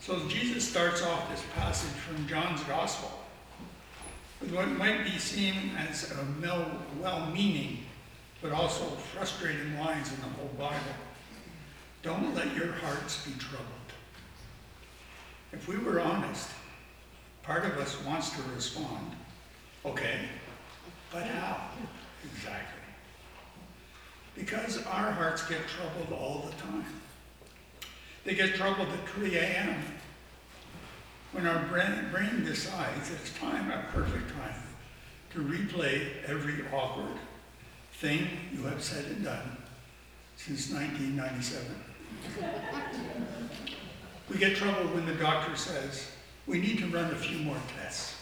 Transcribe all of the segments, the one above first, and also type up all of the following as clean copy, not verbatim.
So Jesus starts off this passage from John's Gospel with what might be seen as a well-meaning, but also frustrating lines in the whole Bible. Don't let your hearts be troubled. If we were honest, part of us wants to respond, okay, but how exactly? Because our hearts get troubled all the time. They get troubled at 3 a.m. when our brain decides it's time, a perfect time, to replay every awkward thing you have said and done since 1997. We get troubled when the doctor says, we need to run a few more tests.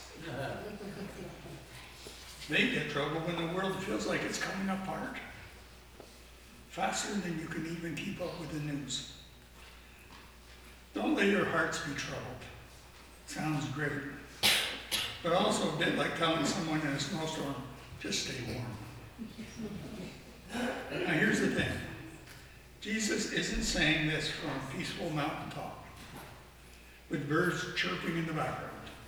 They get troubled when the world feels like it's coming apart, faster than you can even keep up with the news. Don't let your hearts be troubled. Sounds great, but also a bit like telling someone in a snowstorm, just stay warm. Now here's the thing. Jesus isn't saying this from a peaceful mountaintop with birds chirping in the background.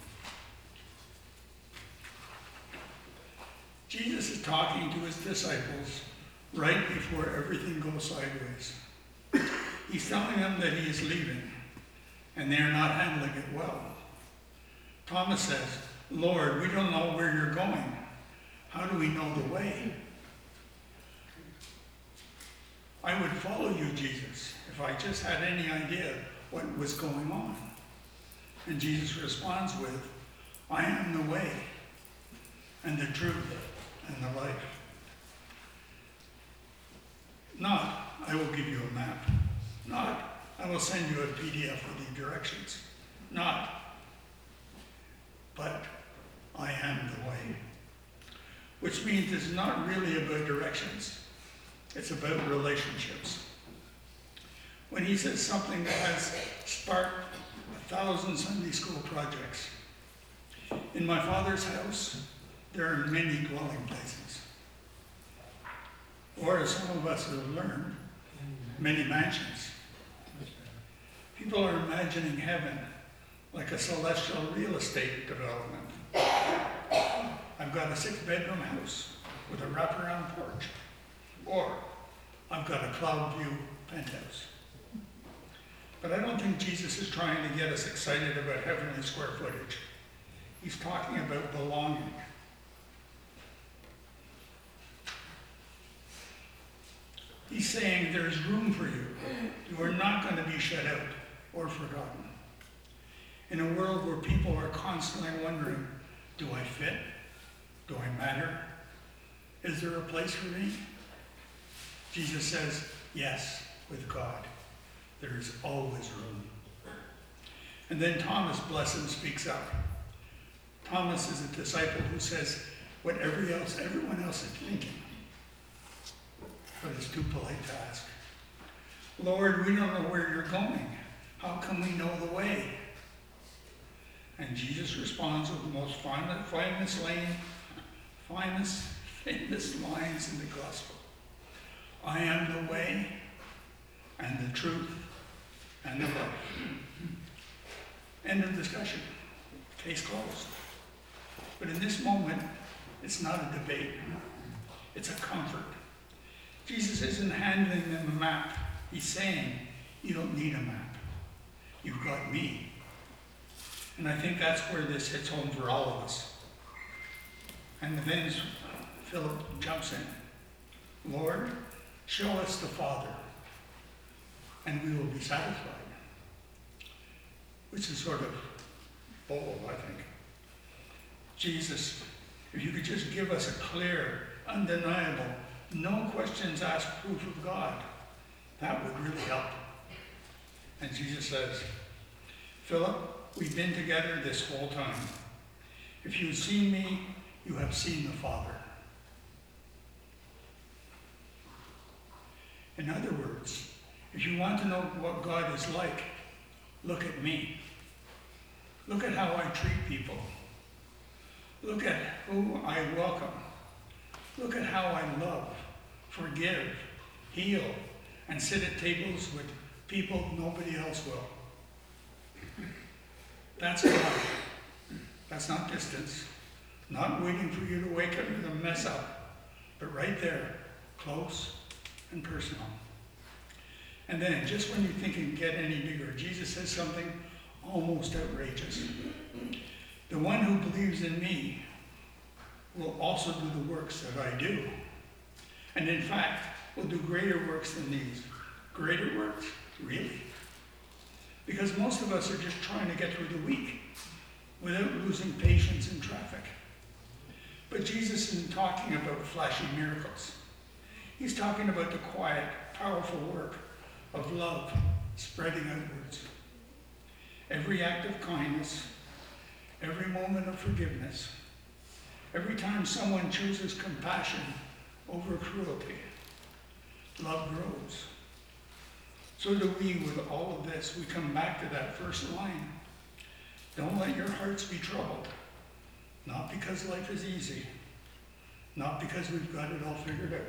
Jesus is talking to his disciples right before everything goes sideways. He's telling them that he is leaving, and they are not handling it well. Thomas says, Lord, we don't know where you're going. How do we know the way? I would follow you, Jesus, if I just had any idea what was going on. And Jesus responds with, I am the way and the truth and the life. Not, I will give you a map. Not, I will send you a PDF with the directions. Not, but I am the way. Which means it's not really about directions. It's about relationships. When he says something that has sparked 1,000 Sunday school projects, in my Father's house, there are many dwelling places. Or as some of us have learned, many mansions. People are imagining heaven like a celestial real estate development. I've got a 6-bedroom house with a wraparound porch. Or I've got a cloud view penthouse. But I don't think Jesus is trying to get us excited about heavenly square footage. He's talking about belonging. He's saying there's room for you. You are not going to be shut out or forgotten. In a world where people are constantly wondering, do I fit? Do I matter? Is there a place for me? Jesus says, yes, with God. There is always room. And then Thomas, bless him, speaks up. Thomas is a disciple who says what everyone else is thinking, but is too polite to ask. Lord, we don't know where you're going. How can we know the way? And Jesus responds with the most famous lines in the gospel. I am the way and the truth and the life. End of discussion. Case closed. But in this moment, it's not a debate. It's a comfort. Jesus isn't handing them a map. He's saying, you don't need a map. You've got me. And I think that's where this hits home for all of us. And then Philip jumps in. Lord, show us the Father, and we will be satisfied. Which is sort of bold, I think. Jesus, if you could just give us a clear, undeniable, no questions asked proof of God, that would really help. And Jesus says, Philip, we've been together this whole time. If you've seen me, you have seen the Father. In other words, if you want to know what God is like, look at me. Look at how I treat people. Look at who I welcome. Look at how I love, forgive, heal, and sit at tables with people nobody else will. That's love. That's not distance. Not waiting for you to wake up and mess up, but right there, close and personal. And then, just when you think it can get any bigger, Jesus says something almost outrageous. The one who believes in me will also do the works that I do. And in fact, will do greater works than these. Greater works? Really? Because most of us are just trying to get through the week without losing patience in traffic. But Jesus isn't talking about flashy miracles. He's talking about the quiet, powerful work of love spreading outwards. Every act of kindness, every moment of forgiveness, every time someone chooses compassion over cruelty, love grows. So do we with all of this. We come back to that first line. Don't let your hearts be troubled. Not because life is easy. Not because we've got it all figured out.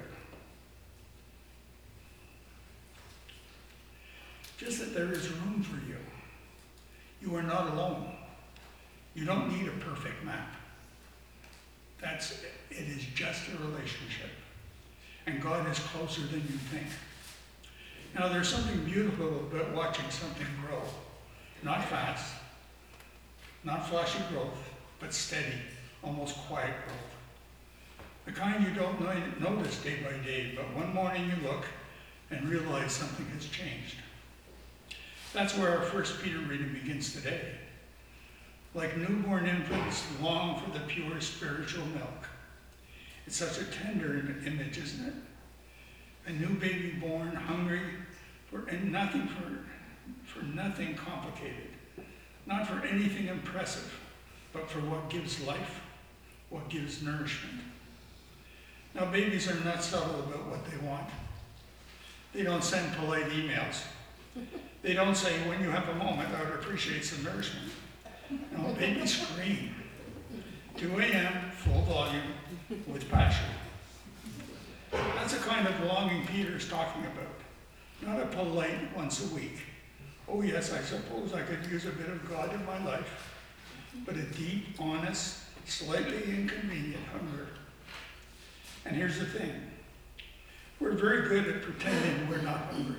Just that there is room for you. You are not alone. You don't need a perfect map. That's it. It is just a relationship. And God is closer than you think. Now, there's something beautiful about watching something grow. Not fast, not flashy growth, but steady, almost quiet growth. The kind you don't notice day by day, but one morning you look and realize something has changed. That's where our first Peter reading begins today. Like newborn infants long for the pure spiritual milk. It's such a tender image, isn't it? A new baby born, hungry for nothing complicated, not for anything impressive, but for what gives life, what gives nourishment. Now, babies are not subtle about what they want. They don't send polite emails. They don't say, when you have a moment, I would appreciate some nourishment. No, babies scream. 2 a.m., full volume, with passion. That's the kind of longing Peter's talking about. Not a polite once a week. Oh yes, I suppose I could use a bit of God in my life. But a deep, honest, slightly inconvenient hunger. And here's the thing. We're very good at pretending we're not hungry.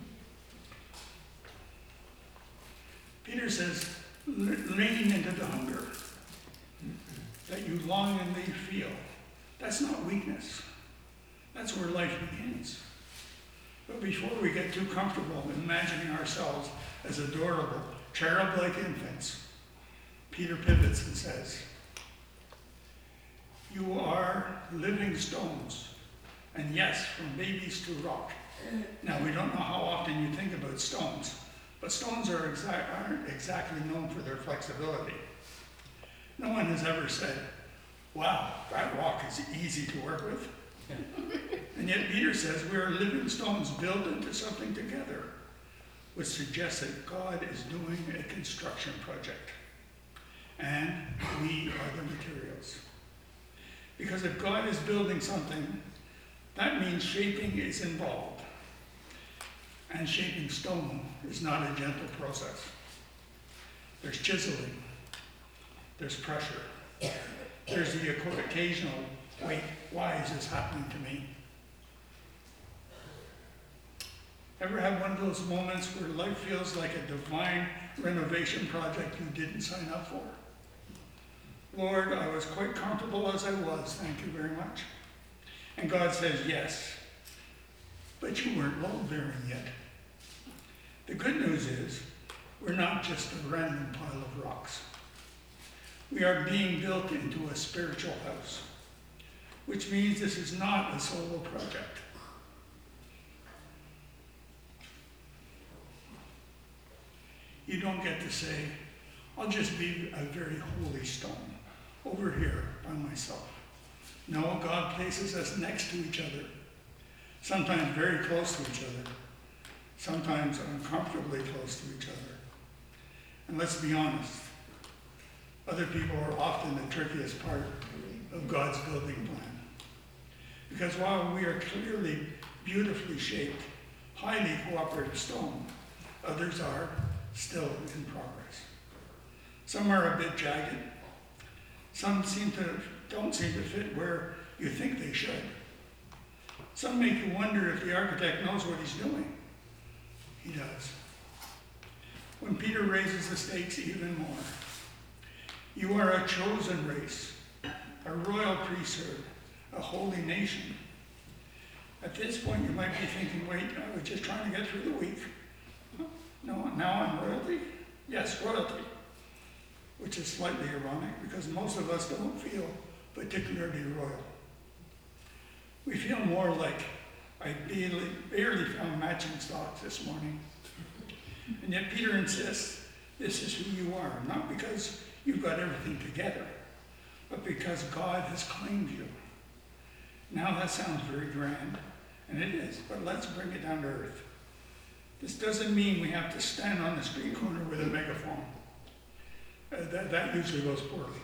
Peter says, lean into the hunger that you longingly feel. That's not weakness. That's where life begins. But before we get too comfortable imagining ourselves as adorable, cherub-like infants, Peter pivots and says, you are living stones, and yes, from babies to rock. Now, we don't know how often you think about stones, but stones aren't exactly known for their flexibility. No one has ever said, wow, that rock is easy to work with. And yet Peter says we are living stones built into something together, which suggests that God is doing a construction project. And we are the materials. Because if God is building something, that means shaping is involved. And shaping stone is not a gentle process. There's chiseling. There's pressure. There's the occasional, wait, why is this happening to me? Ever have one of those moments where life feels like a divine renovation project you didn't sign up for? Lord, I was quite comfortable as I was, thank you very much. And God says, yes, but you weren't load-bearing yet. The good news is, we're not just a random pile of rocks. We are being built into a spiritual house, which means this is not a solo project. You don't get to say, I'll just be a very holy stone over here by myself. No, God places us next to each other, sometimes very close to each other, sometimes uncomfortably close to each other. And let's be honest, other people are often the trickiest part of God's building plan. Because while we are clearly beautifully shaped, highly cooperative stone, others are still in progress. Some are a bit jagged. Some don't seem to fit where you think they should. Some make you wonder if the architect knows what he's doing. He does. When Peter raises the stakes even more, you are a chosen race, a royal priesthood, a holy nation. At this point, you might be thinking, wait, I was just trying to get through the week. No, now I'm royalty? Yes, royalty. Which is slightly ironic because most of us don't feel particularly royal. We feel more like I barely found matching stocks this morning. And yet Peter insists this is who you are, not because you've got everything together, but because God has claimed you. Now that sounds very grand, and it is, but let's bring it down to earth. This doesn't mean we have to stand on the street corner with a megaphone. That usually goes poorly.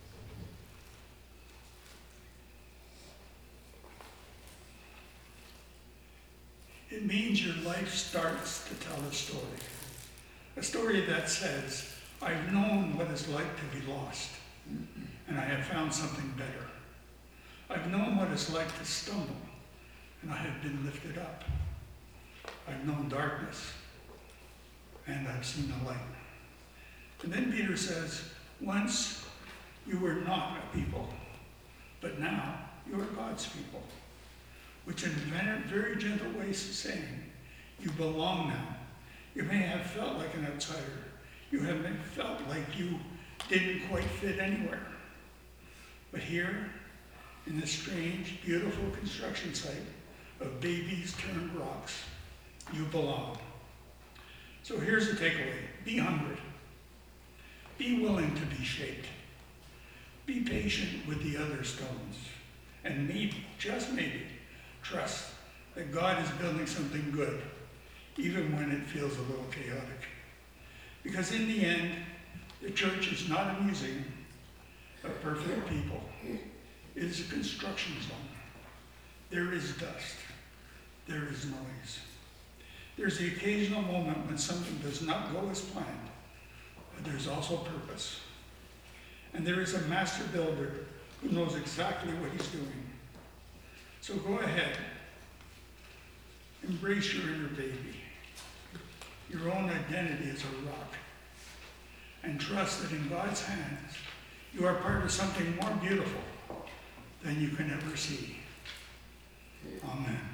It means your life starts to tell a story that says, I've known what it's like to be lost, and I have found something better. I've known what it's like to stumble, and I have been lifted up. I've known darkness, and I've seen the light. And then Peter says, once you were not a people, but now you are God's people, which in a very gentle way is saying, you belong now. You may have felt like an outsider. You have felt like you didn't quite fit anywhere. But here, in this strange, beautiful construction site of babies turned rocks, you belong. So here's the takeaway. Be hungry. Be willing to be shaped. Be patient with the other stones. And maybe, just maybe, trust that God is building something good, even when it feels a little chaotic. Because in the end, the church is not a museum of perfect people. It is a construction zone. There is dust. There is noise. There's the occasional moment when something does not go as planned, but there's also purpose. And there is a master builder who knows exactly what he's doing. So go ahead. Embrace your inner baby, your own identity as a rock, and trust that in God's hands, you are part of something more beautiful than you can ever see. Amen.